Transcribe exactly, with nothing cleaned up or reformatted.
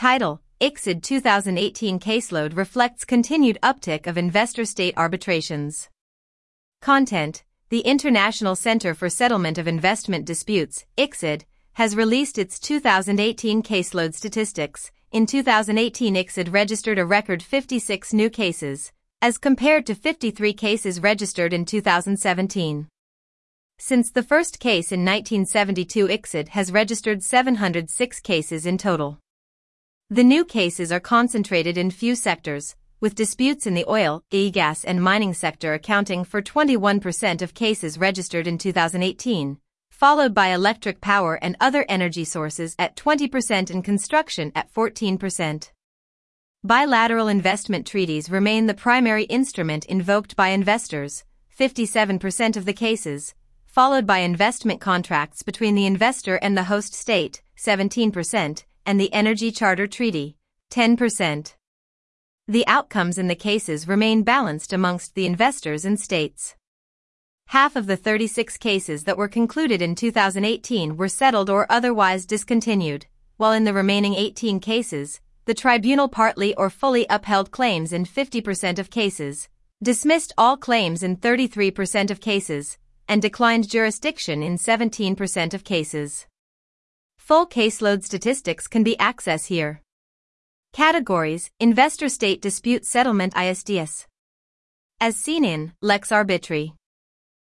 Title: I C S I D twenty eighteen caseload reflects continued uptick of investor-state arbitrations. Content: The International Center for Settlement of Investment Disputes, I C S I D, has released its two thousand eighteen caseload statistics. In two thousand eighteen, I C S I D registered a record fifty-six new cases, as compared to fifty-three cases registered in two thousand seventeen. Since the first case in nineteen seventy-two, I C S I D has registered seven hundred six cases in total. The new cases are concentrated in few sectors, with disputes in the oil, gas and mining sector accounting for twenty-one percent of cases registered in two thousand eighteen, followed by electric power and other energy sources at twenty percent and construction at fourteen percent. Bilateral investment treaties remain the primary instrument invoked by investors, fifty-seven percent of the cases, followed by investment contracts between the investor and the host state, seventeen percent, and the Energy Charter Treaty, ten percent. The outcomes in the cases remain balanced amongst the investors and states. Half of the thirty-six cases that were concluded in two thousand eighteen were settled or otherwise discontinued, while in the remaining eighteen cases, the tribunal partly or fully upheld claims in fifty percent of cases, dismissed all claims in thirty-three percent of cases, and declined jurisdiction in seventeen percent of cases. Full caseload statistics can be accessed here. Categories: Investor-State Dispute Settlement I S D S. As seen in Lex Arbitrii.